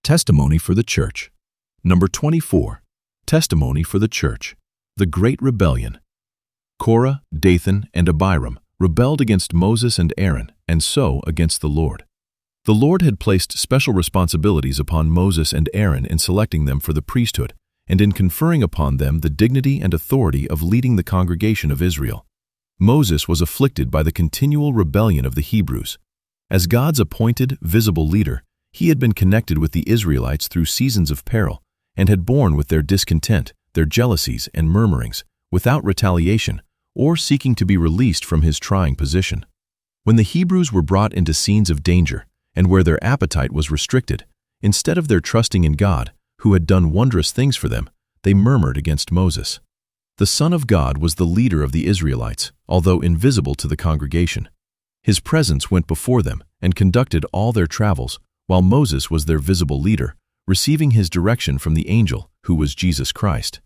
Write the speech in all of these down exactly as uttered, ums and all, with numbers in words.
Testimony for the Church. Number twenty-four. Testimony for the Church. The Great Rebellion. Korah, Dathan, and Abiram rebelled against Moses and Aaron, and so against the Lord. The Lord had placed special responsibilities upon Moses and Aaron in selecting them for the priesthood, and in conferring upon them the dignity and authority of leading the congregation of Israel. Moses was afflicted by the continual rebellion of the Hebrews. As God's appointed, visible leader, he had been connected with the Israelites through seasons of peril, and had borne with their discontent, their jealousies, and murmurings, without retaliation, or seeking to be released from his trying position. When the Hebrews were brought into scenes of danger, and where their appetite was restricted, instead of their trusting in God, who had done wondrous things for them, they murmured against Moses. The Son of God was the leader of the Israelites, although invisible to the congregation. His presence went before them and conducted all their travels, while Moses was their visible leader, receiving his direction from the angel, who was Jesus Christ.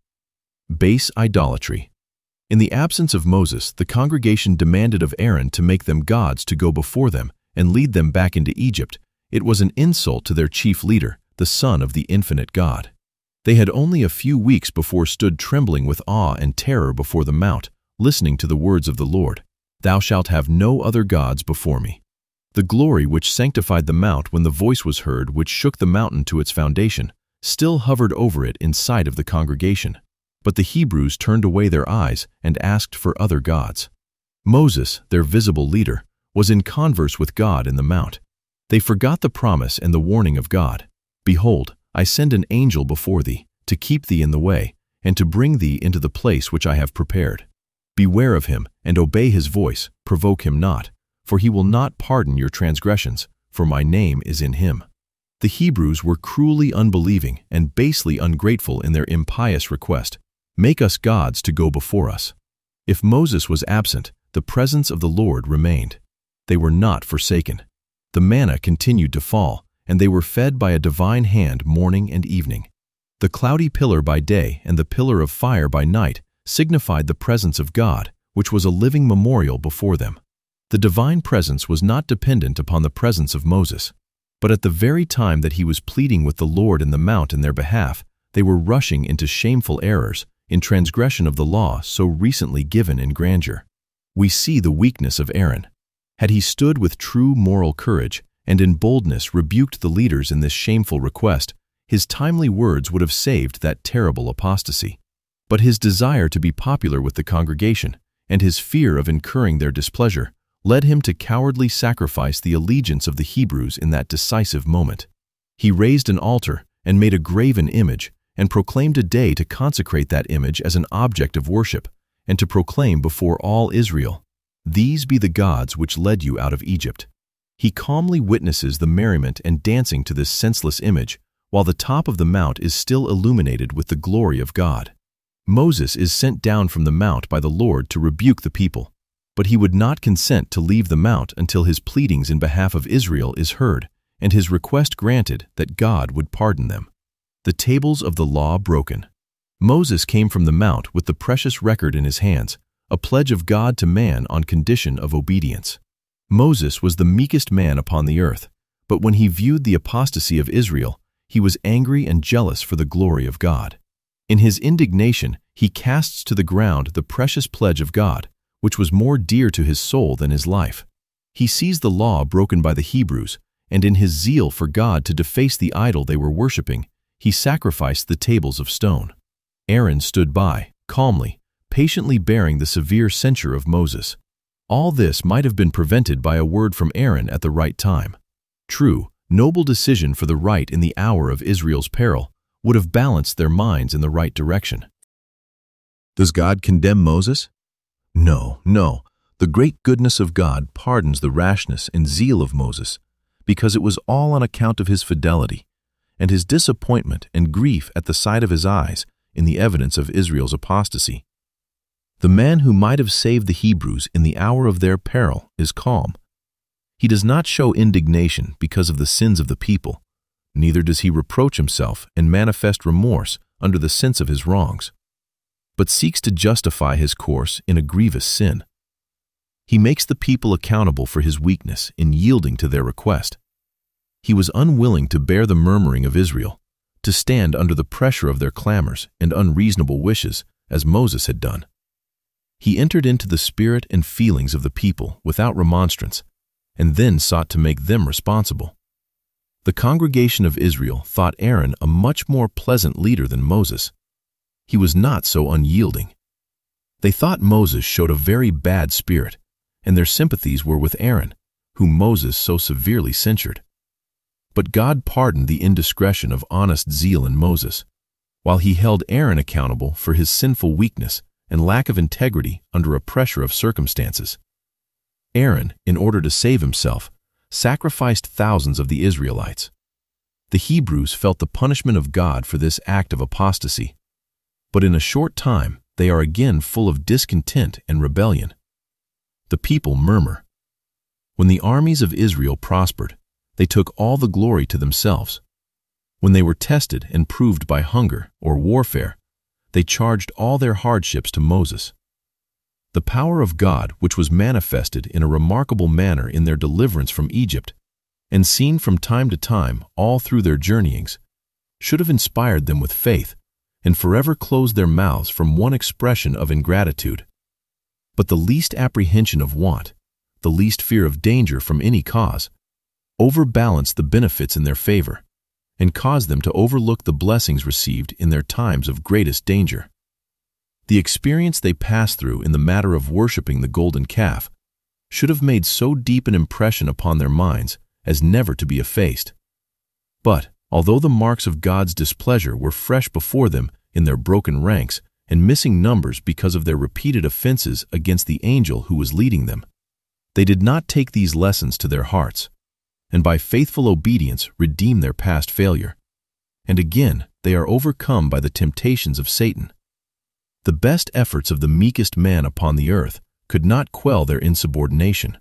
Base idolatry. In the absence of Moses, the congregation demanded of Aaron to make them gods to go before them and lead them back into Egypt. It was an insult to their chief leader, the Son of the infinite God. They had only a few weeks before stood trembling with awe and terror before the mount, listening to the words of the Lord, "Thou shalt have no other gods before me." The glory which sanctified the mount when the voice was heard which shook the mountain to its foundation, still hovered over it in sight of the congregation. But the Hebrews turned away their eyes and asked for other gods. Moses, their visible leader, was in converse with God in the mount. They forgot the promise and the warning of God. "Behold, I send an angel before thee, to keep thee in the way, and to bring thee into the place which I have prepared. Beware of him, and obey his voice, provoke him not, for he will not pardon your transgressions, for my name is in him." The Hebrews were cruelly unbelieving and basely ungrateful in their impious request, "Make us gods to go before us." If Moses was absent, the presence of the Lord remained. They were not forsaken. The manna continued to fall, and they were fed by a divine hand morning and evening. The cloudy pillar by day and the pillar of fire by night signified the presence of God, which was a living memorial before them. The divine presence was not dependent upon the presence of Moses, but at the very time that he was pleading with the Lord in the mount in their behalf, they were rushing into shameful errors, in transgression of the law so recently given in grandeur. We see the weakness of Aaron. Had he stood with true moral courage and in boldness rebuked the leaders in this shameful request, his timely words would have saved that terrible apostasy. But his desire to be popular with the congregation and his fear of incurring their displeasure led him to cowardly sacrifice the allegiance of the Hebrews in that decisive moment. He raised an altar and made a graven image and proclaimed a day to consecrate that image as an object of worship and to proclaim before all Israel, "These be the gods which led you out of Egypt." He calmly witnesses the merriment and dancing to this senseless image, while the top of the mount is still illuminated with the glory of God. Moses is sent down from the mount by the Lord to rebuke the people, but he would not consent to leave the mount until his pleadings in behalf of Israel is heard and his request granted that God would pardon them. The tables of the law broken. Moses came from the mount with the precious record in his hands, a pledge of God to man on condition of obedience. Moses was the meekest man upon the earth, but when he viewed the apostasy of Israel, he was angry and jealous for the glory of God. In his indignation, he casts to the ground the precious pledge of God, which was more dear to his soul than his life. He sees the law broken by the Hebrews, and in his zeal for God to deface the idol they were worshiping, he sacrificed the tables of stone. Aaron stood by, calmly, patiently bearing the severe censure of Moses. All this might have been prevented by a word from Aaron at the right time. True, noble decision for the right in the hour of Israel's peril would have balanced their minds in the right direction. Does God condemn Moses? No, no. The great goodness of God pardons the rashness and zeal of Moses, because it was all on account of his fidelity, and his disappointment and grief at the sight of his eyes in the evidence of Israel's apostasy. The man who might have saved the Hebrews in the hour of their peril is calm. He does not show indignation because of the sins of the people, neither does he reproach himself and manifest remorse under the sense of his wrongs, but seeks to justify his course in a grievous sin. He makes the people accountable for his weakness in yielding to their request. He was unwilling to bear the murmuring of Israel, to stand under the pressure of their clamors and unreasonable wishes, as Moses had done. He entered into the spirit and feelings of the people without remonstrance, and then sought to make them responsible. The congregation of Israel thought Aaron a much more pleasant leader than Moses. He was not so unyielding. They thought Moses showed a very bad spirit, and their sympathies were with Aaron, whom Moses so severely censured. But God pardoned the indiscretion of honest zeal in Moses, while he held Aaron accountable for his sinful weakness and lack of integrity under a pressure of circumstances. Aaron, in order to save himself, sacrificed thousands of the Israelites. The Hebrews felt the punishment of God for this act of apostasy, but in a short time they are again full of discontent and rebellion. The people murmur. When the armies of Israel prospered, they took all the glory to themselves. When they were tested and proved by hunger or warfare, they charged all their hardships to Moses. The power of God, which was manifested in a remarkable manner in their deliverance from Egypt, and seen from time to time all through their journeyings, should have inspired them with faith, and forever closed their mouths from one expression of ingratitude. But the least apprehension of want, the least fear of danger from any cause, overbalanced the benefits in their favor, and caused them to overlook the blessings received in their times of greatest danger. The experience they passed through in the matter of worshiping the golden calf should have made so deep an impression upon their minds as never to be effaced. But, although the marks of God's displeasure were fresh before them in their broken ranks and missing numbers because of their repeated offenses against the angel who was leading them, they did not take these lessons to their hearts, and by faithful obedience redeem their past failure. And again they are overcome by the temptations of Satan. The best efforts of the meekest man upon the earth could not quell their insubordination.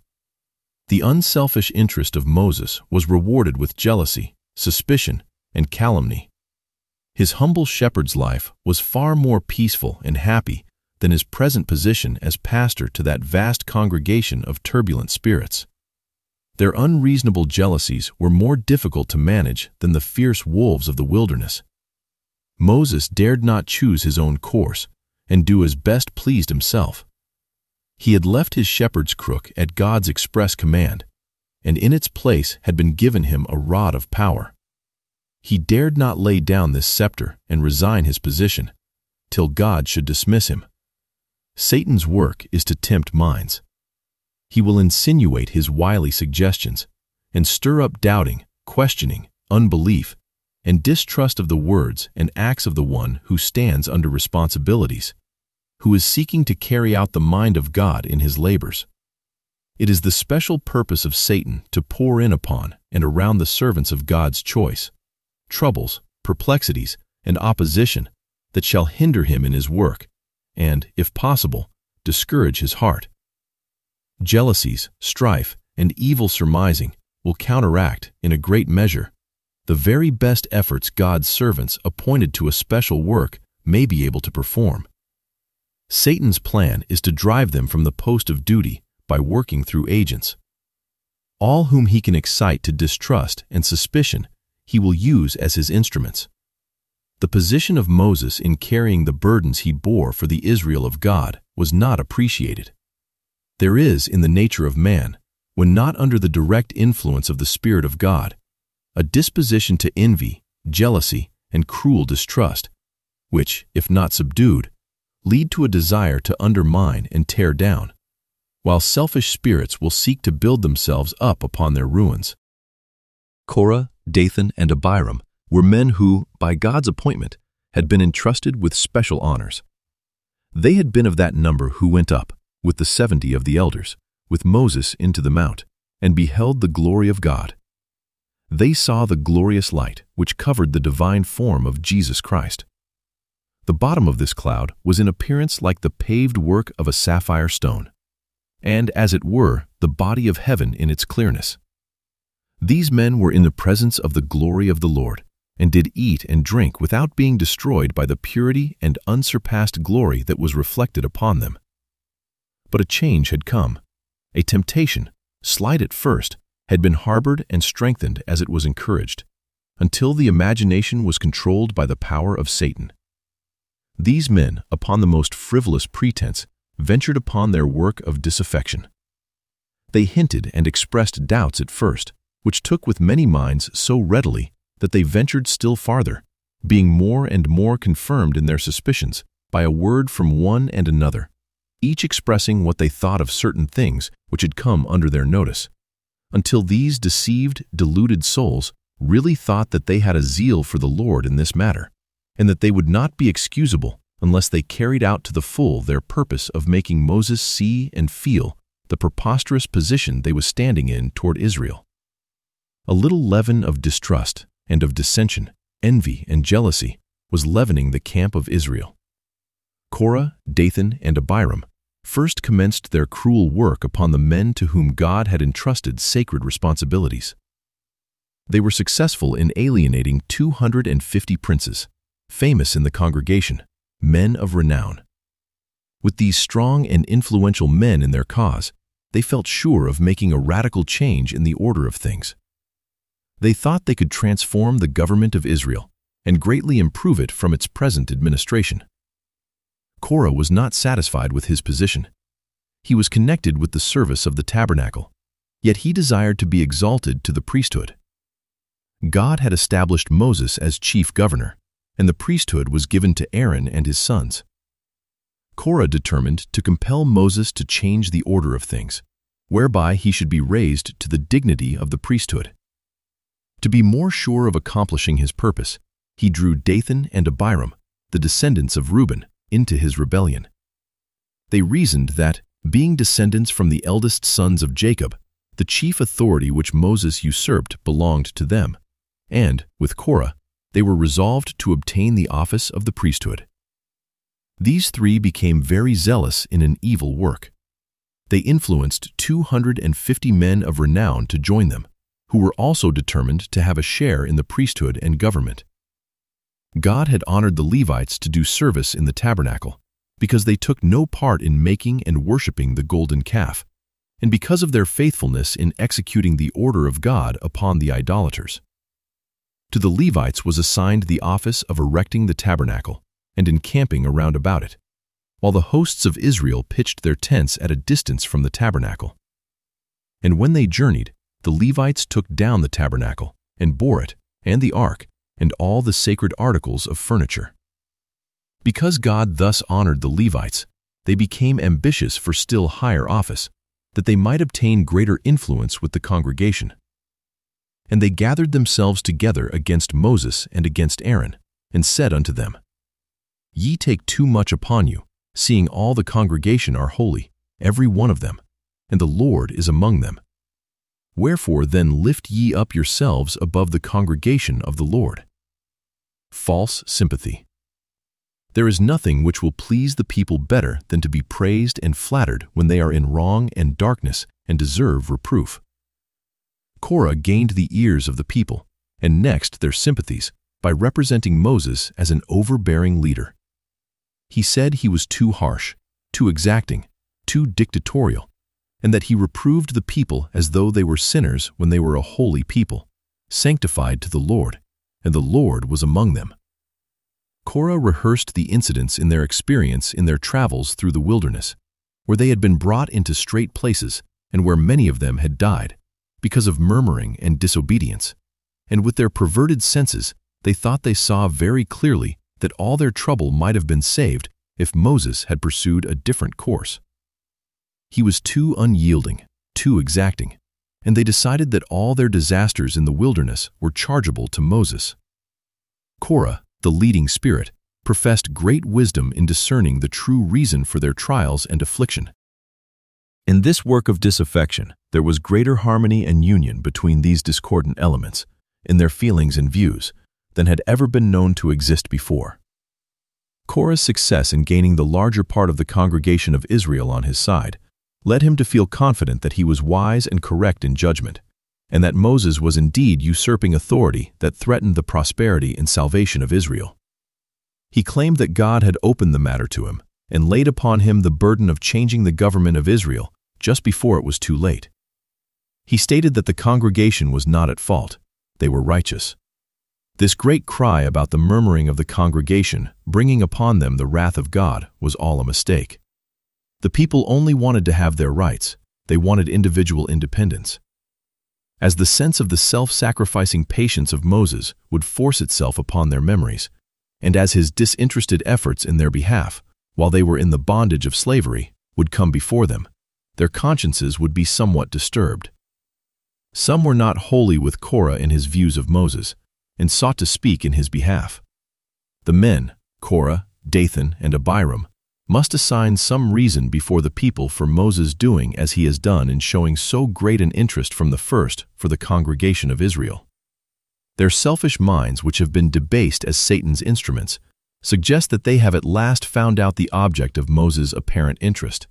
The unselfish interest of Moses was rewarded with jealousy, suspicion, and calumny. His humble shepherd's life was far more peaceful and happy than his present position as pastor to that vast congregation of turbulent spirits. Their unreasonable jealousies were more difficult to manage than the fierce wolves of the wilderness. Moses dared not choose his own course and do as best pleased himself. He had left his shepherd's crook at God's express command, and in its place had been given him a rod of power. He dared not lay down this scepter and resign his position, till God should dismiss him. Satan's work is to tempt minds. He will insinuate his wily suggestions and stir up doubting, questioning, unbelief, and distrust of the words and acts of the one who stands under responsibilities, who is seeking to carry out the mind of God in his labors. It is the special purpose of Satan to pour in upon and around the servants of God's choice troubles, perplexities, and opposition that shall hinder him in his work and, if possible, discourage his heart. Jealousies, strife, and evil surmising will counteract, in a great measure, the very best efforts God's servants appointed to a special work may be able to perform. Satan's plan is to drive them from the post of duty by working through agents. All whom he can excite to distrust and suspicion he will use as his instruments. The position of Moses in carrying the burdens he bore for the Israel of God was not appreciated. There is, in the nature of man, when not under the direct influence of the Spirit of God, a disposition to envy, jealousy, and cruel distrust, which, if not subdued, lead to a desire to undermine and tear down, while selfish spirits will seek to build themselves up upon their ruins. Korah, Dathan, and Abiram were men who, by God's appointment, had been entrusted with special honors. They had been of that number who went up, with the seventy of the elders, with Moses into the mount, and beheld the glory of God. They saw the glorious light which covered the divine form of Jesus Christ. The bottom of this cloud was in appearance like the paved work of a sapphire stone, and, as it were, the body of heaven in its clearness. These men were in the presence of the glory of the Lord, and did eat and drink without being destroyed by the purity and unsurpassed glory that was reflected upon them. But a change had come. A temptation, slight at first, had been harbored and strengthened as it was encouraged, until the imagination was controlled by the power of Satan. These men, upon the most frivolous pretense, ventured upon their work of disaffection. They hinted and expressed doubts at first, which took with many minds so readily that they ventured still farther, being more and more confirmed in their suspicions by a word from one and another, each expressing what they thought of certain things which had come under their notice, until these deceived, deluded souls really thought that they had a zeal for the Lord in this matter, and that they would not be excusable unless they carried out to the full their purpose of making Moses see and feel the preposterous position they was standing in toward Israel. A little leaven of distrust and of dissension, envy and jealousy was leavening the camp of Israel. Korah, Dathan, and Abiram first commenced their cruel work upon the men to whom God had entrusted sacred responsibilities. They were successful in alienating two hundred fifty princes, famous in the congregation, men of renown. With these strong and influential men in their cause, they felt sure of making a radical change in the order of things. They thought they could transform the government of Israel and greatly improve it from its present administration. Korah was not satisfied with his position. He was connected with the service of the tabernacle, yet he desired to be exalted to the priesthood. God had established Moses as chief governor, and the priesthood was given to Aaron and his sons. Korah determined to compel Moses to change the order of things, whereby he should be raised to the dignity of the priesthood. To be more sure of accomplishing his purpose, he drew Dathan and Abiram, the descendants of Reuben, into his rebellion. They reasoned that, being descendants from the eldest sons of Jacob, the chief authority which Moses usurped belonged to them, and, with Korah, they were resolved to obtain the office of the priesthood. These three became very zealous in an evil work. They influenced two hundred fifty men of renown to join them, who were also determined to have a share in the priesthood and government. God had honored the Levites to do service in the tabernacle, because they took no part in making and worshiping the golden calf, and because of their faithfulness in executing the order of God upon the idolaters. To the Levites was assigned the office of erecting the tabernacle and encamping around about it, while the hosts of Israel pitched their tents at a distance from the tabernacle. And when they journeyed, the Levites took down the tabernacle and bore it, and the ark, and all the sacred articles of furniture. Because God thus honored the Levites, they became ambitious for still higher office, that they might obtain greater influence with the congregation. And they gathered themselves together against Moses and against Aaron, and said unto them, Ye take too much upon you, seeing all the congregation are holy, every one of them, and the Lord is among them. Wherefore then lift ye up yourselves above the congregation of the Lord. False sympathy. There is nothing which will please the people better than to be praised and flattered when they are in wrong and darkness and deserve reproof. Korah gained the ears of the people, and next their sympathies, by representing Moses as an overbearing leader. He said he was too harsh, too exacting, too dictatorial, and that he reproved the people as though they were sinners when they were a holy people, sanctified to the Lord, and the Lord was among them. Korah rehearsed the incidents in their experience in their travels through the wilderness, where they had been brought into strait places and where many of them had died, because of murmuring and disobedience, and with their perverted senses they thought they saw very clearly that all their trouble might have been saved if Moses had pursued a different course. He was too unyielding, too exacting, and they decided that all their disasters in the wilderness were chargeable to Moses. Korah, the leading spirit, professed great wisdom in discerning the true reason for their trials and affliction. In this work of disaffection, there was greater harmony and union between these discordant elements, in their feelings and views, than had ever been known to exist before. Korah's success in gaining the larger part of the congregation of Israel on his side led him to feel confident that he was wise and correct in judgment, and that Moses was indeed usurping authority that threatened the prosperity and salvation of Israel. He claimed that God had opened the matter to him and laid upon him the burden of changing the government of Israel just before it was too late. He stated that the congregation was not at fault. They were righteous. This great cry about the murmuring of the congregation, bringing upon them the wrath of God, was all a mistake. The people only wanted to have their rights. They wanted individual independence. As the sense of the self-sacrificing patience of Moses would force itself upon their memories, and as his disinterested efforts in their behalf, while they were in the bondage of slavery, would come before them, their consciences would be somewhat disturbed. Some were not wholly with Korah in his views of Moses, and sought to speak in his behalf. The men, Korah, Dathan, and Abiram, must assign some reason before the people for Moses doing as he has done in showing so great an interest from the first for the congregation of Israel. Their selfish minds, which have been debased as Satan's instruments, suggest that they have at last found out the object of Moses' apparent interest.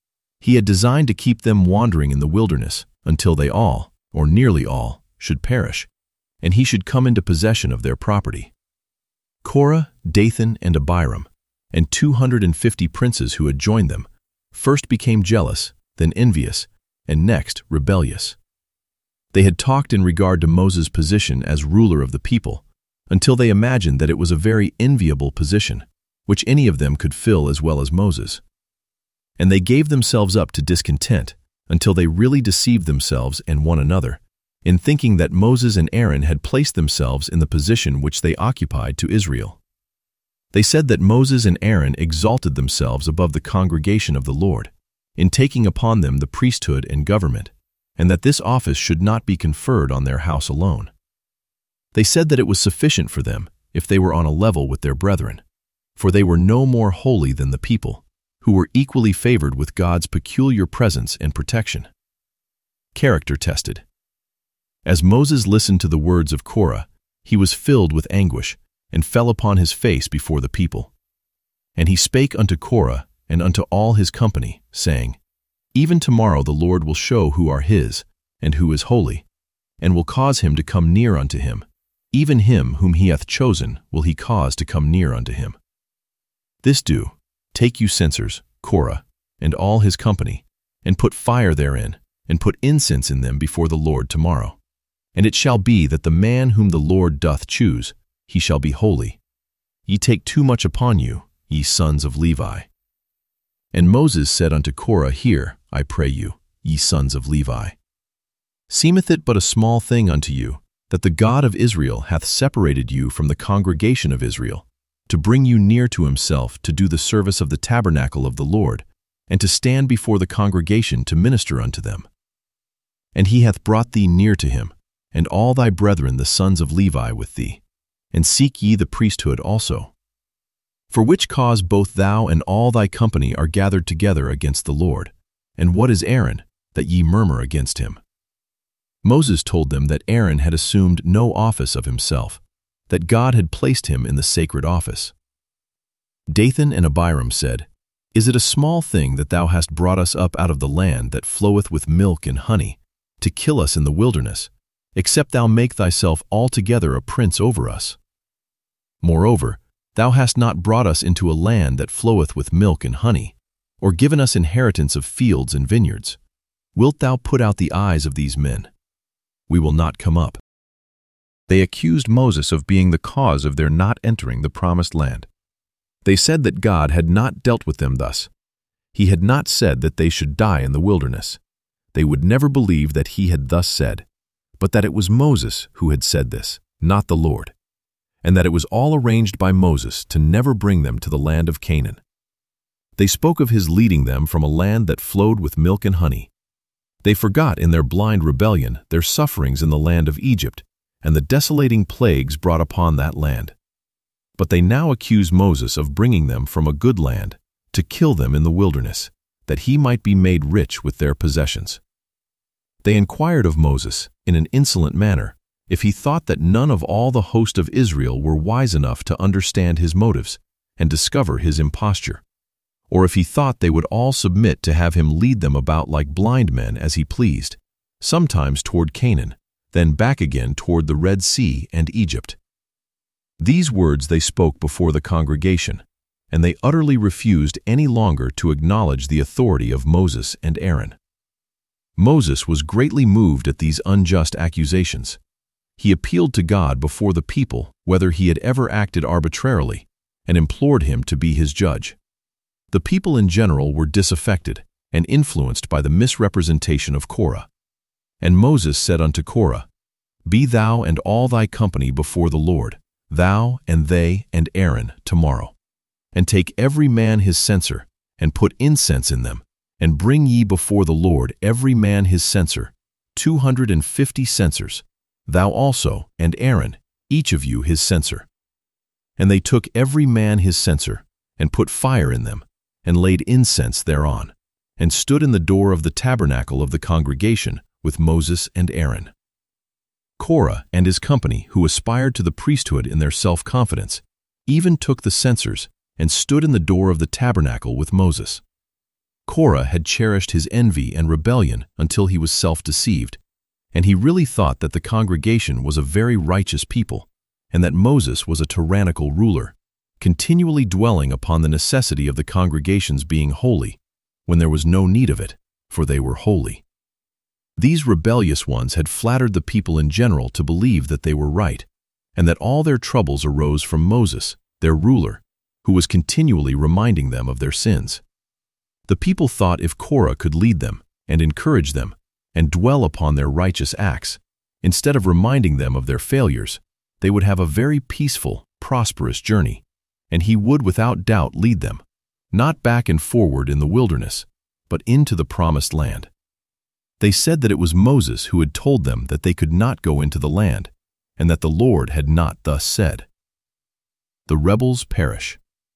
He had designed to keep them wandering in the wilderness until they all, or nearly all, should perish, and he should come into possession of their property. Korah, Dathan, and Abiram, and two hundred fifty princes who had joined them, first became jealous, then envious, and next rebellious. They had talked in regard to Moses' position as ruler of the people, until they imagined that it was a very enviable position, which any of them could fill as well as Moses. And they gave themselves up to discontent, until they really deceived themselves and one another, in thinking that Moses and Aaron had placed themselves in the position which they occupied to Israel. They said that Moses and Aaron exalted themselves above the congregation of the Lord, in taking upon them the priesthood and government, and that this office should not be conferred on their house alone. They said that it was sufficient for them if they were on a level with their brethren, for they were no more holy than the people, who were equally favored with God's peculiar presence and protection. Character tested. As Moses listened to the words of Korah, he was filled with anguish, and fell upon his face before the people. And he spake unto Korah and unto all his company, saying, Even tomorrow the Lord will show who are his, and who is holy, and will cause him to come near unto him. Even him whom he hath chosen will he cause to come near unto him. This do, take you censers, Korah, and all his company, and put fire therein, and put incense in them before the Lord tomorrow. And it shall be that the man whom the Lord doth choose, he shall be holy. Ye take too much upon you, ye sons of Levi. And Moses said unto Korah, Hear, I pray you, ye sons of Levi. Seemeth it but a small thing unto you, that the God of Israel hath separated you from the congregation of Israel, to bring you near to himself to do the service of the tabernacle of the Lord, and to stand before the congregation to minister unto them? And he hath brought thee near to him, and all thy brethren the sons of Levi with thee, and seek ye the priesthood also. For which cause both thou and all thy company are gathered together against the Lord. And what is Aaron, that ye murmur against him? Moses told them that Aaron had assumed no office of himself, that God had placed him in the sacred office. Dathan and Abiram said, Is it a small thing that thou hast brought us up out of the land that floweth with milk and honey, to kill us in the wilderness, except thou make thyself altogether a prince over us? Moreover, thou hast not brought us into a land that floweth with milk and honey, or given us inheritance of fields and vineyards. Wilt thou put out the eyes of these men? We will not come up. They accused Moses of being the cause of their not entering the promised land. They said that God had not dealt with them thus. He had not said that they should die in the wilderness. They would never believe that he had thus said, but that it was Moses who had said this, not the Lord, and that it was all arranged by Moses to never bring them to the land of Canaan. They spoke of his leading them from a land that flowed with milk and honey. They forgot in their blind rebellion their sufferings in the land of Egypt and the desolating plagues brought upon that land. But they now accuse Moses of bringing them from a good land to kill them in the wilderness, that he might be made rich with their possessions. They inquired of Moses, in an insolent manner, if he thought that none of all the host of Israel were wise enough to understand his motives and discover his imposture, or if he thought they would all submit to have him lead them about like blind men as he pleased, sometimes toward Canaan, then back again toward the Red Sea and Egypt. These words they spoke before the congregation, and they utterly refused any longer to acknowledge the authority of Moses and Aaron. Moses was greatly moved at these unjust accusations. He appealed to God before the people whether he had ever acted arbitrarily, and implored him to be his judge. The people in general were disaffected and influenced by the misrepresentation of Korah. And Moses said unto Korah, Be thou and all thy company before the Lord, thou and they and Aaron, tomorrow. And take every man his censer, and put incense in them, and bring ye before the Lord every man his censer, two hundred and fifty censers, thou also and Aaron, each of you his censer. And they took every man his censer, and put fire in them, and laid incense thereon, and stood in the door of the tabernacle of the congregation with Moses and Aaron. Korah and his company, who aspired to the priesthood in their self-confidence, even took the censers and stood in the door of the tabernacle with Moses. Korah had cherished his envy and rebellion until he was self-deceived, and he really thought that the congregation was a very righteous people, and that Moses was a tyrannical ruler, continually dwelling upon the necessity of the congregations being holy, when there was no need of it, for they were holy. These rebellious ones had flattered the people in general to believe that they were right, and that all their troubles arose from Moses, their ruler, who was continually reminding them of their sins. The people thought if Korah could lead them and encourage them and dwell upon their righteous acts, instead of reminding them of their failures, they would have a very peaceful, prosperous journey, and he would without doubt lead them, not back and forward in the wilderness, but into the promised land. They said that it was Moses who had told them that they could not go into the land, and that the Lord had not thus said. The rebels perish.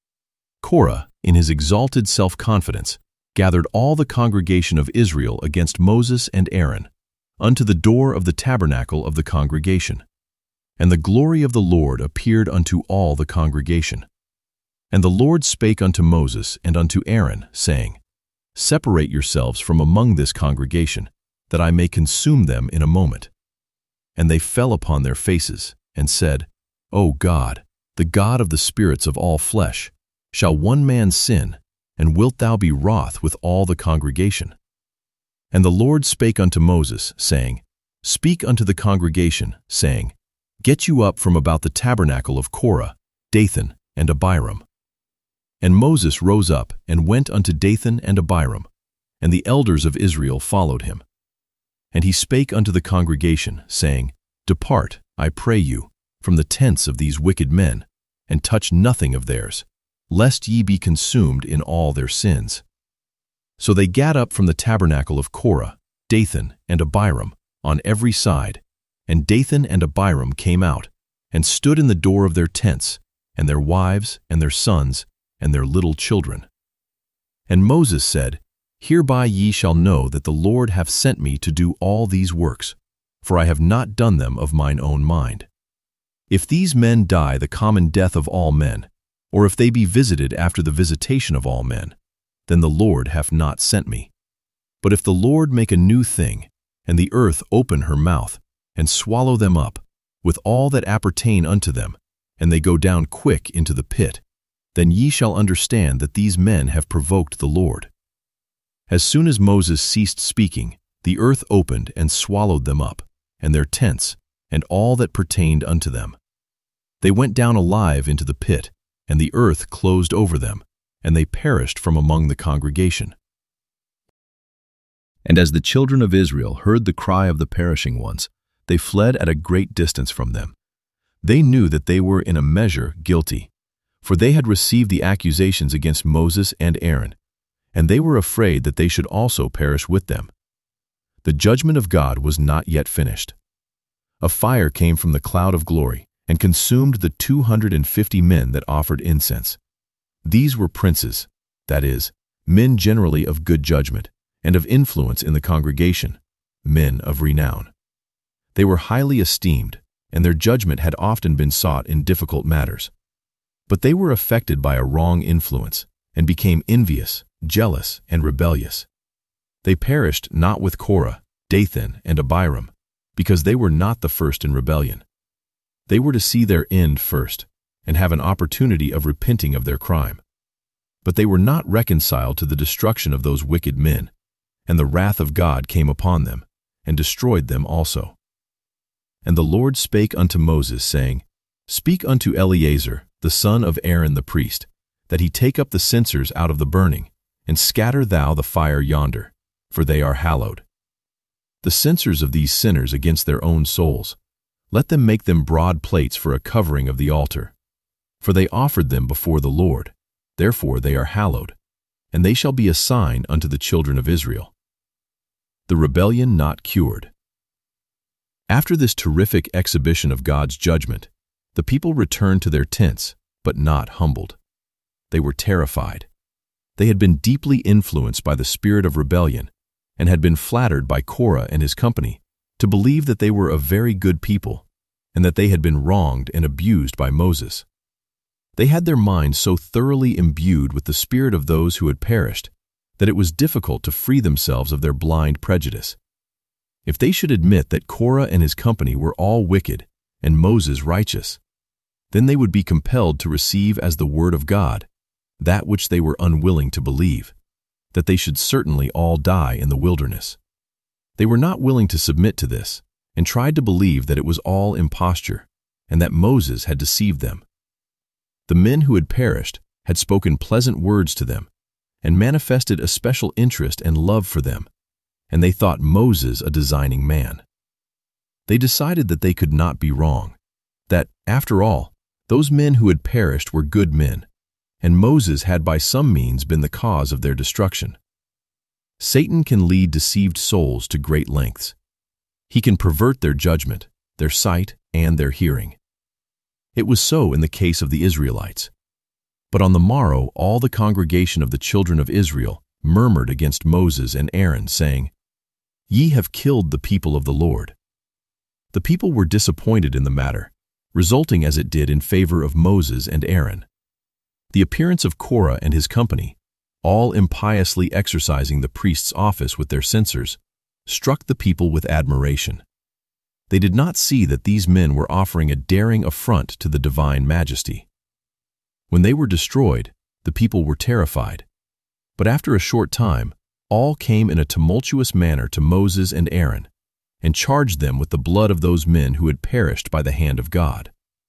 Korah, in his exalted self-confidence, gathered all the congregation of Israel against Moses and Aaron, unto the door of the tabernacle of the congregation. And the glory of the Lord appeared unto all the congregation. And the Lord spake unto Moses and unto Aaron, saying, Separate yourselves from among this congregation, that I may consume them in a moment. And they fell upon their faces, and said, O God, the God of the spirits of all flesh, shall one man sin, and wilt thou be wroth with all the congregation? And the Lord spake unto Moses, saying, Speak unto the congregation, saying, Get you up from about the tabernacle of Korah, Dathan, and Abiram. And Moses rose up, and went unto Dathan and Abiram, and the elders of Israel followed him. And he spake unto the congregation, saying, Depart, I pray you, from the tents of these wicked men, and touch nothing of theirs, lest ye be consumed in all their sins. So they gat up from the tabernacle of Korah, Dathan, and Abiram, on every side, and Dathan and Abiram came out, and stood in the door of their tents, and their wives, and their sons, and their little children. And Moses said, Hereby ye shall know that the Lord hath sent me to do all these works, for I have not done them of mine own mind. If these men die the common death of all men, or if they be visited after the visitation of all men, then the Lord hath not sent me. But if the Lord make a new thing, and the earth open her mouth, and swallow them up, with all that appertain unto them, and they go down quick into the pit, then ye shall understand that these men have provoked the Lord. As soon as Moses ceased speaking, the earth opened and swallowed them up, and their tents, and all that pertained unto them. They went down alive into the pit, and the earth closed over them, and they perished from among the congregation. And as the children of Israel heard the cry of the perishing ones, they fled at a great distance from them. They knew that they were in a measure guilty, for they had received the accusations against Moses and Aaron, and they were afraid that they should also perish with them. The judgment of God was not yet finished. A fire came from the cloud of glory and consumed the two hundred and fifty men that offered incense. These were princes, that is, men generally of good judgment and of influence in the congregation, men of renown. They were highly esteemed, and their judgment had often been sought in difficult matters. But they were affected by a wrong influence, and became envious, jealous, and rebellious. They perished not with Korah, Dathan, and Abiram, because they were not the first in rebellion. They were to see their end first, and have an opportunity of repenting of their crime. But they were not reconciled to the destruction of those wicked men, and the wrath of God came upon them, and destroyed them also. And the Lord spake unto Moses, saying, Speak unto Eleazar, the son of Aaron the priest, that he take up the censers out of the burning, and scatter thou the fire yonder, for they are hallowed. The censers of these sinners against their own souls, let them make them broad plates for a covering of the altar. For they offered them before the Lord, therefore they are hallowed, and they shall be a sign unto the children of Israel. The rebellion not cured. After this terrific exhibition of God's judgment, the people returned to their tents, but not humbled. They were terrified. They had been deeply influenced by the spirit of rebellion, and had been flattered by Korah and his company to believe that they were a very good people, and that they had been wronged and abused by Moses. They had their minds so thoroughly imbued with the spirit of those who had perished that it was difficult to free themselves of their blind prejudice. If they should admit that Korah and his company were all wicked and Moses righteous, then they would be compelled to receive as the word of God that which they were unwilling to believe, that they should certainly all die in the wilderness. They were not willing to submit to this, and tried to believe that it was all imposture, and that Moses had deceived them. The men who had perished had spoken pleasant words to them, and manifested a special interest and love for them, and they thought Moses a designing man. They decided that they could not be wrong, that, after all, those men who had perished were good men, and Moses had by some means been the cause of their destruction. Satan can lead deceived souls to great lengths. He can pervert their judgment, their sight, and their hearing. It was so in the case of the Israelites. But on the morrow all the congregation of the children of Israel murmured against Moses and Aaron, saying, Ye have killed the people of the Lord. The people were disappointed in the matter, resulting as it did in favor of Moses and Aaron. The appearance of Korah and his company, all impiously exercising the priest's office with their censers, struck the people with admiration. They did not see that these men were offering a daring affront to the divine majesty. When they were destroyed, the people were terrified. But after a short time, all came in a tumultuous manner to Moses and Aaron, and charged them with the blood of those men who had perished by the hand of God.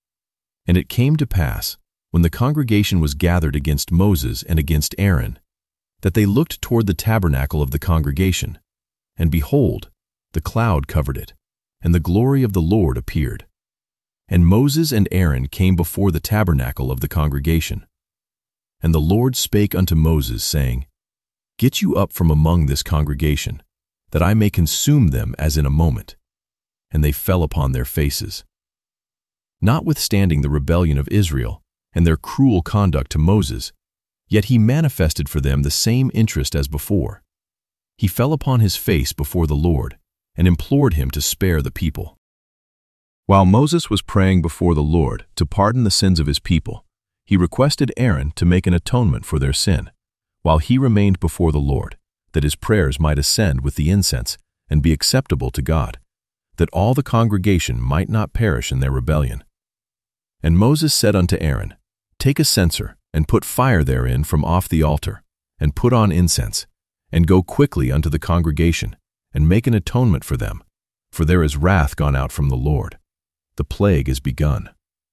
And it came to pass, when the congregation was gathered against Moses and against Aaron, that they looked toward the tabernacle of the congregation, and behold, the cloud covered it, and the glory of the Lord appeared. And Moses and Aaron came before the tabernacle of the congregation. And the Lord spake unto Moses, saying, Get you up from among this congregation, that I may consume them as in a moment. And they fell upon their faces. Notwithstanding the rebellion of Israel, and their cruel conduct to Moses, yet he manifested for them the same interest as before. He fell upon his face before the Lord, and implored him to spare the people. While Moses was praying before the Lord to pardon the sins of his people, he requested Aaron to make an atonement for their sin, while he remained before the Lord, that his prayers might ascend with the incense and be acceptable to God, that all the congregation might not perish in their rebellion. And Moses said unto Aaron, Take a censer, and put fire therein from off the altar, and put on incense, and go quickly unto the congregation, and make an atonement for them, for there is wrath gone out from the Lord. The plague is begun.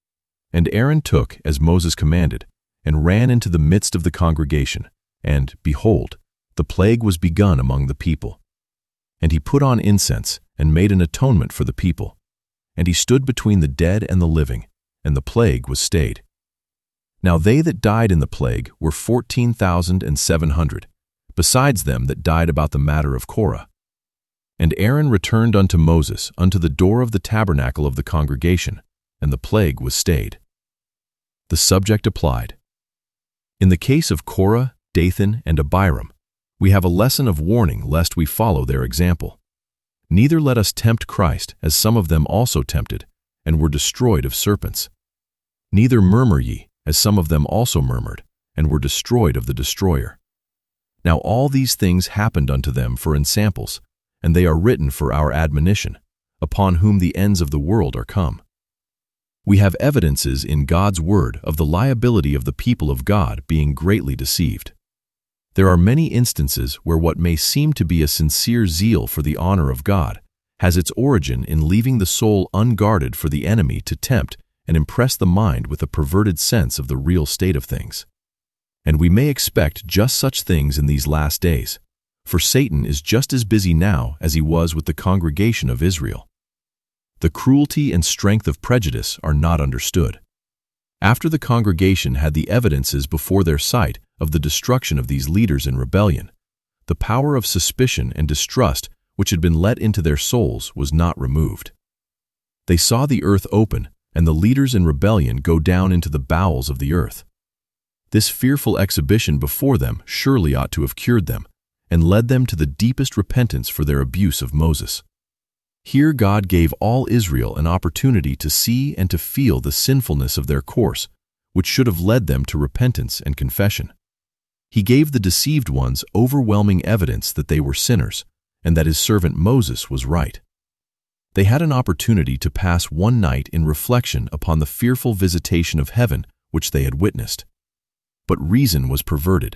And Aaron took, as Moses commanded, and ran into the midst of the congregation, and, behold, the plague was begun among the people. And he put on incense, and made an atonement for the people. And he stood between the dead and the living, and the plague was stayed. Now they that died in the plague were fourteen thousand and seven hundred, besides them that died about the matter of Korah. And Aaron returned unto Moses unto the door of the tabernacle of the congregation, and the plague was stayed. The subject applied. In the case of Korah, Dathan, and Abiram, we have a lesson of warning lest we follow their example. Neither let us tempt Christ, as some of them also tempted, and were destroyed of serpents. Neither murmur ye, as some of them also murmured, and were destroyed of the destroyer. Now all these things happened unto them for ensamples, and they are written for our admonition, upon whom the ends of the world are come. We have evidences in God's word of the liability of the people of God being greatly deceived. There are many instances where what may seem to be a sincere zeal for the honor of God has its origin in leaving the soul unguarded for the enemy to tempt and impress the mind with a perverted sense of the real state of things. And we may expect just such things in these last days, for Satan is just as busy now as he was with the congregation of Israel. The cruelty and strength of prejudice are not understood. After the congregation had the evidences before their sight of the destruction of these leaders in rebellion, the power of suspicion and distrust which had been let into their souls was not removed. They saw the earth open and the leaders in rebellion go down into the bowels of the earth. This fearful exhibition before them surely ought to have cured them and led them to the deepest repentance for their abuse of Moses. Here God gave all Israel an opportunity to see and to feel the sinfulness of their course, which should have led them to repentance and confession. He gave the deceived ones overwhelming evidence that they were sinners and that his servant Moses was right. They had an opportunity to pass one night in reflection upon the fearful visitation of heaven which they had witnessed. But reason was perverted.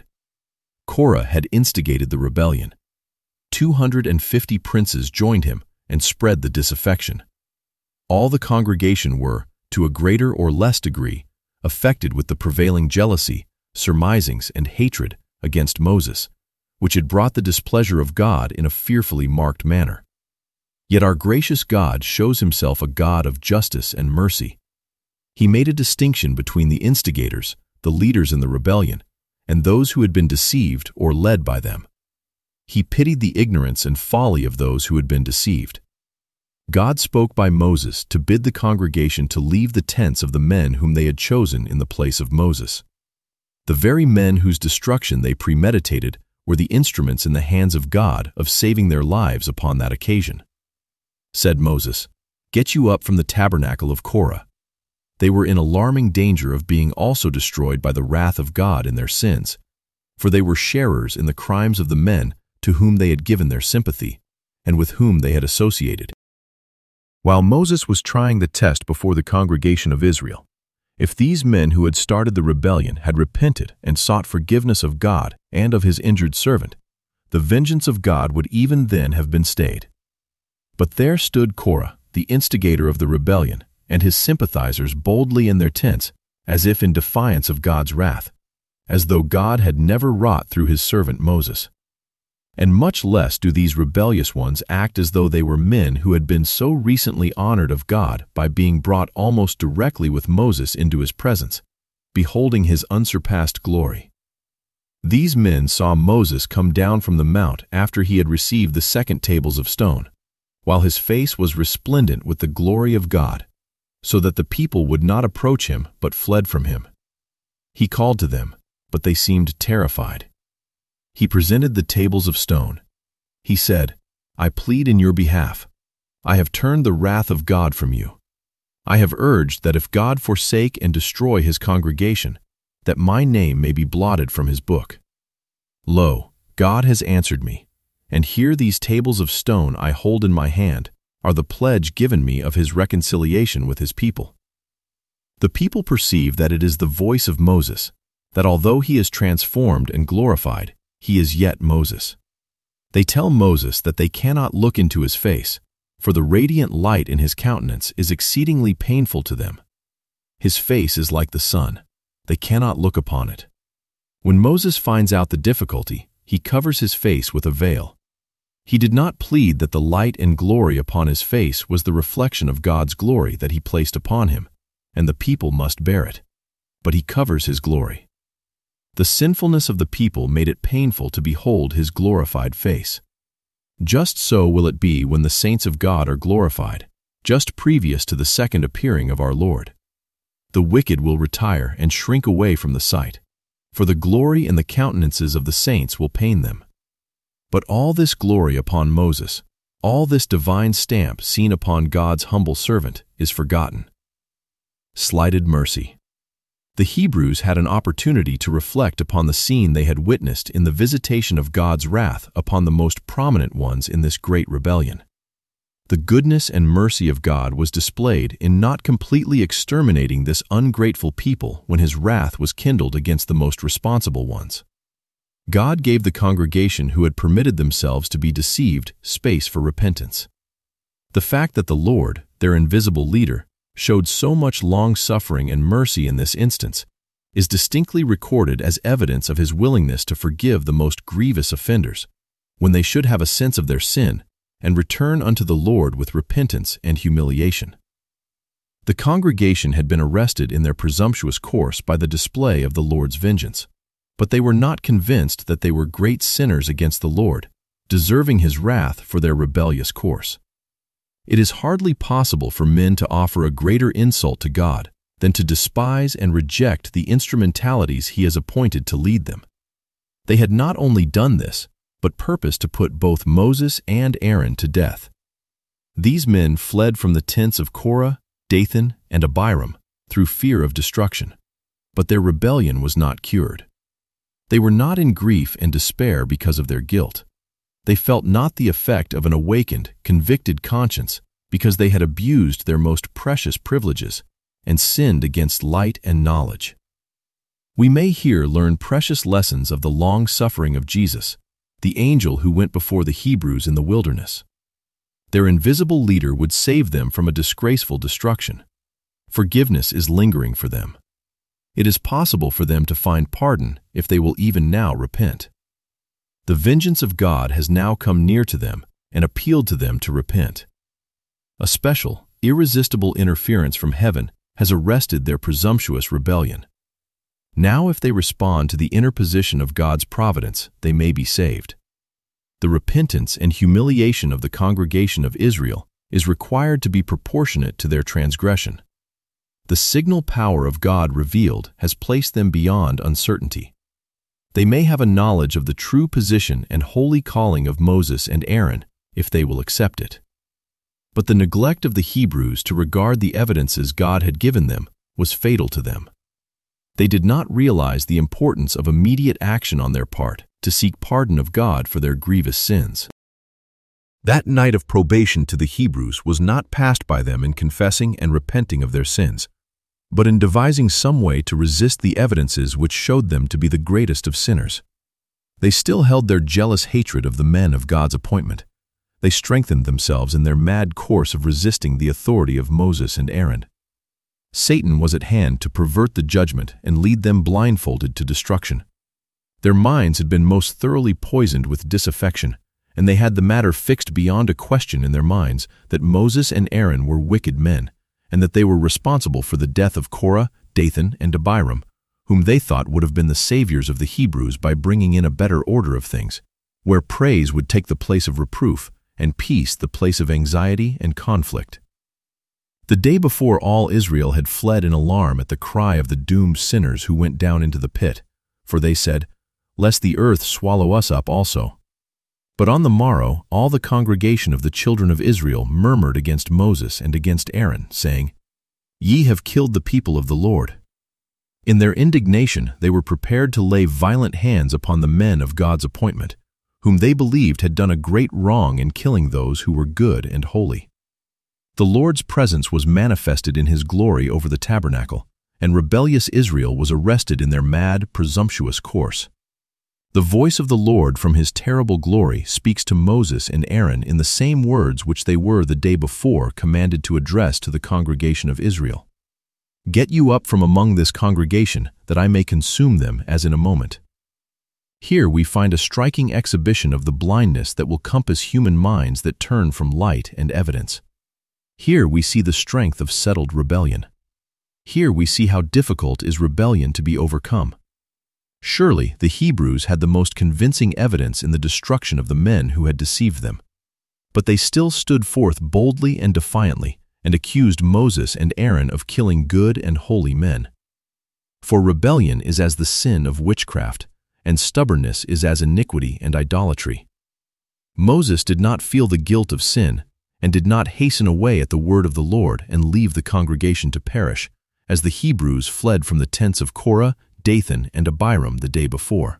Korah had instigated the rebellion. Two hundred and fifty princes joined him and spread the disaffection. All the congregation were, to a greater or less degree, affected with the prevailing jealousy, surmisings, and hatred against Moses, which had brought the displeasure of God in a fearfully marked manner. Yet our gracious God shows himself a God of justice and mercy. He made a distinction between the instigators, the leaders in the rebellion, and those who had been deceived or led by them. He pitied the ignorance and folly of those who had been deceived. God spoke by Moses to bid the congregation to leave the tents of the men whom they had chosen in the place of Moses. The very men whose destruction they premeditated were the instruments in the hands of God of saving their lives upon that occasion. Said Moses, "Get you up from the tabernacle of Korah." They were in alarming danger of being also destroyed by the wrath of God in their sins, for they were sharers in the crimes of the men to whom they had given their sympathy, and with whom they had associated. While Moses was trying the test before the congregation of Israel, if these men who had started the rebellion had repented and sought forgiveness of God and of his injured servant, the vengeance of God would even then have been stayed. But there stood Korah, the instigator of the rebellion, and his sympathizers boldly in their tents, as if in defiance of God's wrath, as though God had never wrought through his servant Moses. And much less do these rebellious ones act as though they were men who had been so recently honored of God by being brought almost directly with Moses into his presence, beholding his unsurpassed glory. These men saw Moses come down from the mount after he had received the second tables of stone, while his face was resplendent with the glory of God, so that the people would not approach him but fled from him. He called to them, but they seemed terrified. He presented the tables of stone. He said, "I plead in your behalf. I have turned the wrath of God from you. I have urged that if God forsake and destroy his congregation, that my name may be blotted from his book. Lo, God has answered me, and here these tables of stone I hold in my hand are the pledge given me of his reconciliation with his people." The people perceive that it is the voice of Moses, that although he is transformed and glorified, he is yet Moses. They tell Moses that they cannot look into his face, for the radiant light in his countenance is exceedingly painful to them. His face is like the sun. They cannot look upon it. When Moses finds out the difficulty, he covers his face with a veil. He did not plead that the light and glory upon his face was the reflection of God's glory that he placed upon him, and the people must bear it, but he covers his glory. The sinfulness of the people made it painful to behold his glorified face. Just so will it be when the saints of God are glorified, just previous to the second appearing of our Lord. The wicked will retire and shrink away from the sight, for the glory and the countenances of the saints will pain them. But all this glory upon Moses, all this divine stamp seen upon God's humble servant, is forgotten. Slighted mercy. The Hebrews had an opportunity to reflect upon the scene they had witnessed in the visitation of God's wrath upon the most prominent ones in this great rebellion. The goodness and mercy of God was displayed in not completely exterminating this ungrateful people when his wrath was kindled against the most responsible ones. God gave the congregation who had permitted themselves to be deceived space for repentance. The fact that the Lord, their invisible leader, showed so much long-suffering and mercy in this instance is distinctly recorded as evidence of his willingness to forgive the most grievous offenders, when they should have a sense of their sin and return unto the Lord with repentance and humiliation. The congregation had been arrested in their presumptuous course by the display of the Lord's vengeance, but they were not convinced that they were great sinners against the Lord, deserving his wrath for their rebellious course. It is hardly possible for men to offer a greater insult to God than to despise and reject the instrumentalities he has appointed to lead them. They had not only done this, but purposed to put both Moses and Aaron to death. These men fled from the tents of Korah, Dathan, and Abiram through fear of destruction, but their rebellion was not cured. They were not in grief and despair because of their guilt. They felt not the effect of an awakened, convicted conscience because they had abused their most precious privileges and sinned against light and knowledge. We may here learn precious lessons of the long-suffering of Jesus, the angel who went before the Hebrews in the wilderness. Their invisible leader would save them from a disgraceful destruction. Forgiveness is lingering for them. It is possible for them to find pardon if they will even now repent. The vengeance of God has now come near to them and appealed to them to repent. A special, irresistible interference from heaven has arrested their presumptuous rebellion. Now if they respond to the interposition of God's providence, they may be saved. The repentance and humiliation of the congregation of Israel is required to be proportionate to their transgression. The signal power of God revealed has placed them beyond uncertainty. They may have a knowledge of the true position and holy calling of Moses and Aaron if they will accept it. But the neglect of the Hebrews to regard the evidences God had given them was fatal to them. They did not realize the importance of immediate action on their part to seek pardon of God for their grievous sins. That night of probation to the Hebrews was not passed by them in confessing and repenting of their sins, but in devising some way to resist the evidences which showed them to be the greatest of sinners. They still held their jealous hatred of the men of God's appointment. They strengthened themselves in their mad course of resisting the authority of Moses and Aaron. Satan was at hand to pervert the judgment and lead them blindfolded to destruction. Their minds had been most thoroughly poisoned with disaffection, and they had the matter fixed beyond a question in their minds that Moses and Aaron were wicked men, and that they were responsible for the death of Korah, Dathan, and Abiram, whom they thought would have been the saviors of the Hebrews by bringing in a better order of things, where praise would take the place of reproof, and peace the place of anxiety and conflict. The day before, all Israel had fled in alarm at the cry of the doomed sinners who went down into the pit, for they said, "Lest the earth swallow us up also." But on the morrow all the congregation of the children of Israel murmured against Moses and against Aaron, saying, "Ye have killed the people of the Lord." In their indignation they were prepared to lay violent hands upon the men of God's appointment, whom they believed had done a great wrong in killing those who were good and holy. The Lord's presence was manifested in his glory over the tabernacle, and rebellious Israel was arrested in their mad, presumptuous course. The voice of the Lord from his terrible glory speaks to Moses and Aaron in the same words which they were the day before commanded to address to the congregation of Israel. "Get you up from among this congregation, that I may consume them as in a moment." Here we find a striking exhibition of the blindness that will compass human minds that turn from light and evidence. Here we see the strength of settled rebellion. Here we see how difficult is rebellion to be overcome. Surely the Hebrews had the most convincing evidence in the destruction of the men who had deceived them. But they still stood forth boldly and defiantly and accused Moses and Aaron of killing good and holy men. For rebellion is as the sin of witchcraft, and stubbornness is as iniquity and idolatry. Moses did not feel the guilt of sin, and did not hasten away at the word of the Lord and leave the congregation to perish, as the Hebrews fled from the tents of Korah, Dathan, and Abiram the day before.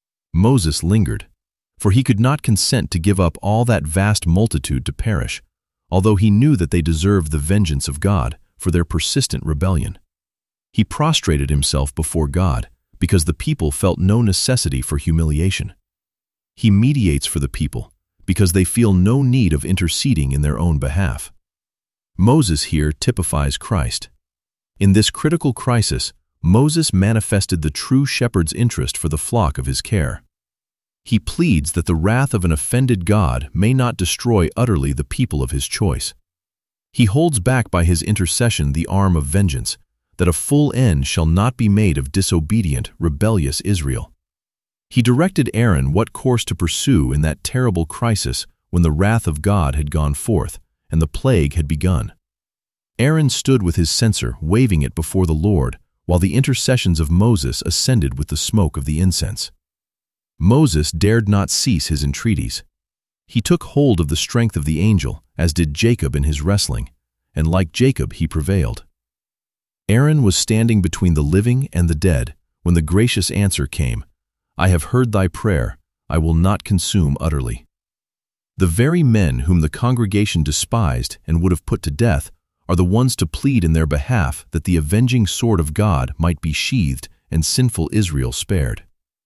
Moses lingered, for he could not consent to give up all that vast multitude to perish, although he knew that they deserved the vengeance of God for their persistent rebellion. He prostrated himself before God, because the people felt no necessity for humiliation. He mediates for the people because they feel no need of interceding in their own behalf. Moses here typifies Christ. In this critical crisis, Moses manifested the true shepherd's interest for the flock of his care. He pleads that the wrath of an offended God may not destroy utterly the people of his choice. He holds back by his intercession the arm of vengeance, that a full end shall not be made of disobedient, rebellious Israel. He directed Aaron what course to pursue in that terrible crisis when the wrath of God had gone forth and the plague had begun. Aaron stood with his censer, waving it before the Lord, while the intercessions of Moses ascended with the smoke of the incense. Moses dared not cease his entreaties. He took hold of the strength of the angel, as did Jacob in his wrestling, and like Jacob he prevailed. Aaron was standing between the living and the dead when the gracious answer came, "I have heard thy prayer, I will not consume utterly." The very men whom the congregation despised and would have put to death are the ones to plead in their behalf that the avenging sword of God might be sheathed and sinful Israel spared.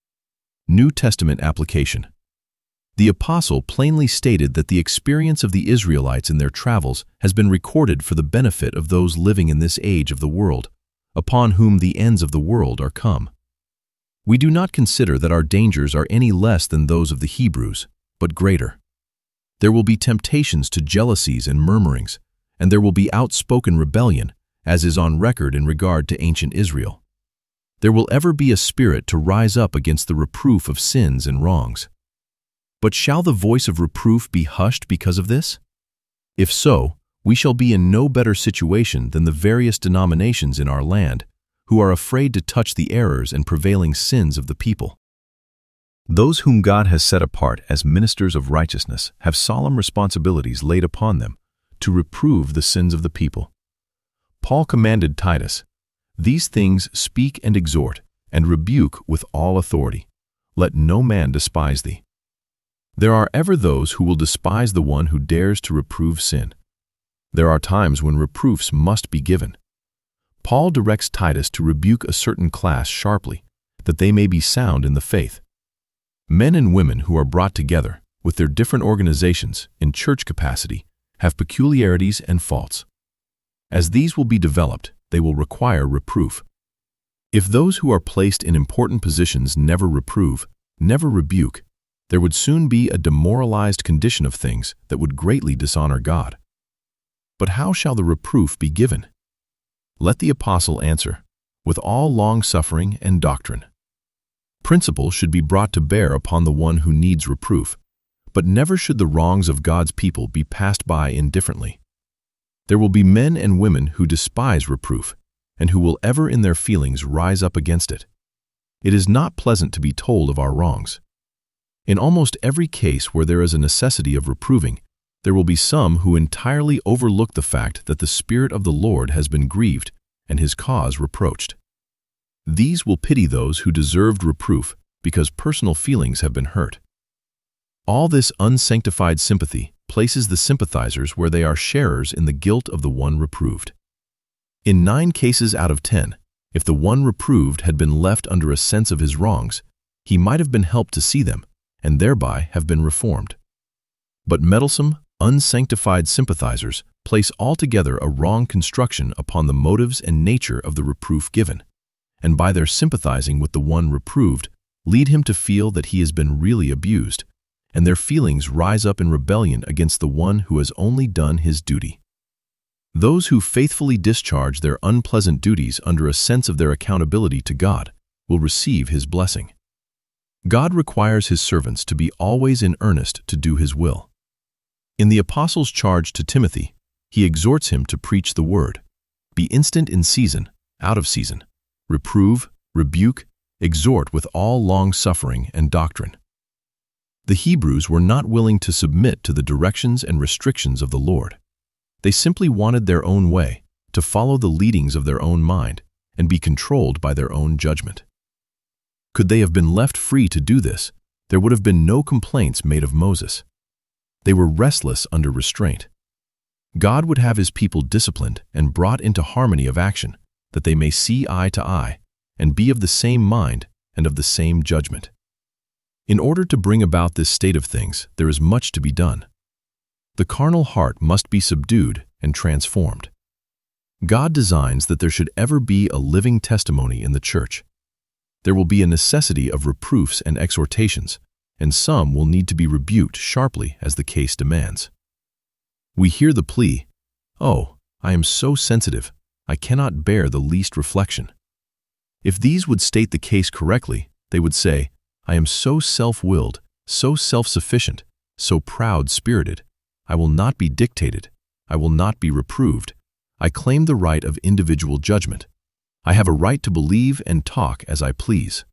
New Testament application. The apostle plainly stated that the experience of the Israelites in their travels has been recorded for the benefit of those living in this age of the world, upon whom the ends of the world are come. We do not consider that our dangers are any less than those of the Hebrews, but greater. There will be temptations to jealousies and murmurings, and there will be outspoken rebellion, as is on record in regard to ancient Israel. There will ever be a spirit to rise up against the reproof of sins and wrongs. But shall the voice of reproof be hushed because of this? If so, we shall be in no better situation than the various denominations in our land, who are afraid to touch the errors and prevailing sins of the people. Those whom God has set apart as ministers of righteousness have solemn responsibilities laid upon them to reprove the sins of the people. Paul commanded Titus, "These things speak and exhort, and rebuke with all authority. Let no man despise thee." There are ever those who will despise the one who dares to reprove sin. There are times when reproofs must be given. Paul directs Titus to rebuke a certain class sharply, that they may be sound in the faith. Men and women who are brought together, with their different organizations, in church capacity, have peculiarities and faults. As these will be developed, they will require reproof. If those who are placed in important positions never reprove, never rebuke, there would soon be a demoralized condition of things that would greatly dishonor God. But how shall the reproof be given? Let the apostle answer, with all long-suffering and doctrine. Principle should be brought to bear upon the one who needs reproof, but never should the wrongs of God's people be passed by indifferently. There will be men and women who despise reproof, and who will ever in their feelings rise up against it. It is not pleasant to be told of our wrongs. In almost every case where there is a necessity of reproving, there will be some who entirely overlook the fact that the Spirit of the Lord has been grieved and his cause reproached. These will pity those who deserved reproof because personal feelings have been hurt. All this unsanctified sympathy places the sympathizers where they are sharers in the guilt of the one reproved. In nine cases out of ten, if the one reproved had been left under a sense of his wrongs, he might have been helped to see them, and thereby have been reformed. But meddlesome, unsanctified sympathizers place altogether a wrong construction upon the motives and nature of the reproof given, and by their sympathizing with the one reproved, lead him to feel that he has been really abused, and their feelings rise up in rebellion against the one who has only done his duty. Those who faithfully discharge their unpleasant duties under a sense of their accountability to God will receive his blessing. God requires his servants to be always in earnest to do his will. In the apostle's charge to Timothy, he exhorts him to preach the word, be instant in season, out of season, reprove, rebuke, exhort with all long-suffering and doctrine. The Hebrews were not willing to submit to the directions and restrictions of the Lord. They simply wanted their own way, to follow the leadings of their own mind, and be controlled by their own judgment. Could they have been left free to do this, there would have been no complaints made of Moses. They were restless under restraint. God would have his people disciplined and brought into harmony of action, that they may see eye to eye, and be of the same mind and of the same judgment. In order to bring about this state of things, there is much to be done. The carnal heart must be subdued and transformed. God designs that there should ever be a living testimony in the church. There will be a necessity of reproofs and exhortations, and some will need to be rebuked sharply as the case demands. We hear the plea, "Oh, I am so sensitive, I cannot bear the least reflection." If these would state the case correctly, they would say, "I am so self-willed, so self-sufficient, so proud-spirited, I will not be dictated, I will not be reproved, I claim the right of individual judgment. I have a right to believe and talk as I please."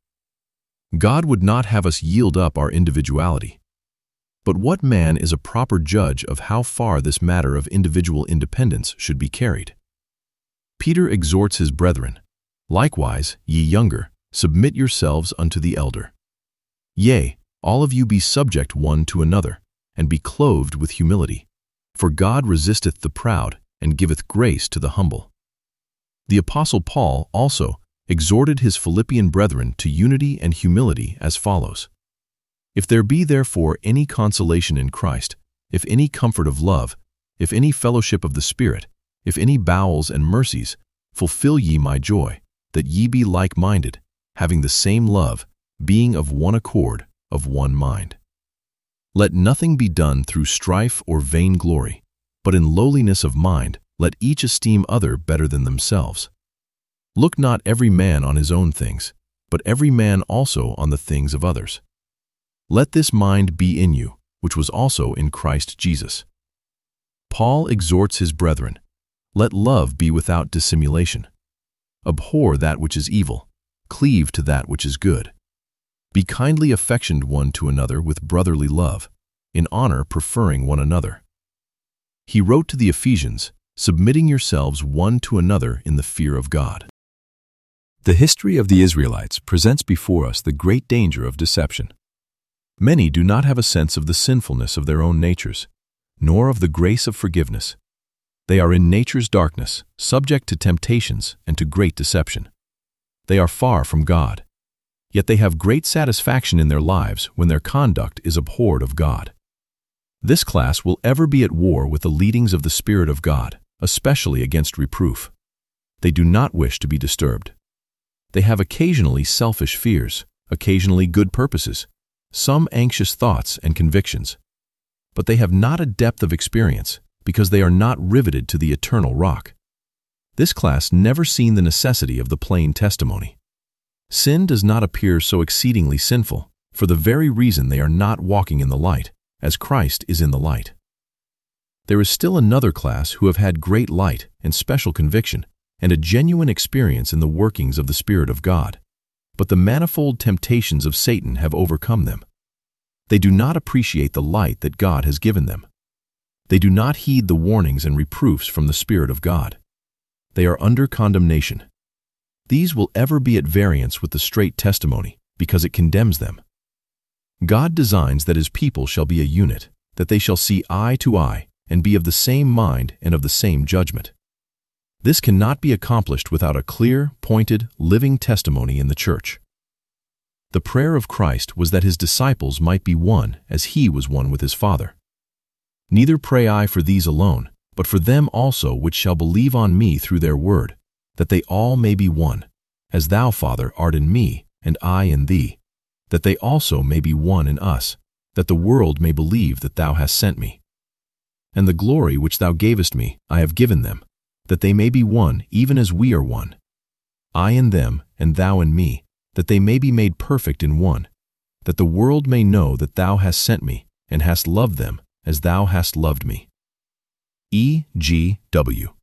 God would not have us yield up our individuality. But what man is a proper judge of how far this matter of individual independence should be carried? Peter exhorts his brethren, "Likewise, ye younger, submit yourselves unto the elder. Yea, all of you be subject one to another, and be clothed with humility. For God resisteth the proud, and giveth grace to the humble." The Apostle Paul also exhorted his Philippian brethren to unity and humility as follows: "If there be therefore any consolation in Christ, if any comfort of love, if any fellowship of the Spirit, if any bowels and mercies, fulfill ye my joy, that ye be like-minded, having the same love, being of one accord, of one mind. Let nothing be done through strife or vainglory, but in lowliness of mind let each esteem other better than themselves. Look not every man on his own things, but every man also on the things of others. Let this mind be in you, which was also in Christ Jesus." Paul exhorts his brethren, "Let love be without dissimulation. Abhor that which is evil, cleave to that which is good. Be kindly affectioned one to another with brotherly love, in honor preferring one another." He wrote to the Ephesians, "Submitting yourselves one to another in the fear of God." The history of the Israelites presents before us the great danger of deception. Many do not have a sense of the sinfulness of their own natures, nor of the grace of forgiveness. They are in nature's darkness, subject to temptations and to great deception. They are far from God, yet they have great satisfaction in their lives when their conduct is abhorred of God. This class will ever be at war with the leadings of the Spirit of God, especially against reproof. They do not wish to be disturbed. They have occasionally selfish fears, occasionally good purposes, some anxious thoughts and convictions. But they have not a depth of experience because they are not riveted to the eternal rock. This class never seen the necessity of the plain testimony. Sin does not appear so exceedingly sinful for the very reason they are not walking in the light, as Christ is in the light. There is still another class who have had great light and special conviction and a genuine experience in the workings of the Spirit of God, but the manifold temptations of Satan have overcome them. They do not appreciate the light that God has given them. They do not heed the warnings and reproofs from the Spirit of God. They are under condemnation. These will ever be at variance with the straight testimony because it condemns them. God designs that His people shall be a unit, that they shall see eye to eye and be of the same mind and of the same judgment. This cannot be accomplished without a clear, pointed, living testimony in the church. The prayer of Christ was that His disciples might be one as He was one with His Father. Neither pray I for these alone, but for them also which shall believe on me through their word, that they all may be one, as Thou, Father, art in me, and I in Thee, that they also may be one in us, that the world may believe that Thou hast sent me. And the glory which Thou gavest me I have given them, that they may be one even as we are one, I in them and Thou in me, that they may be made perfect in one, that the world may know that Thou hast sent me and hast loved them as Thou hast loved me. E G W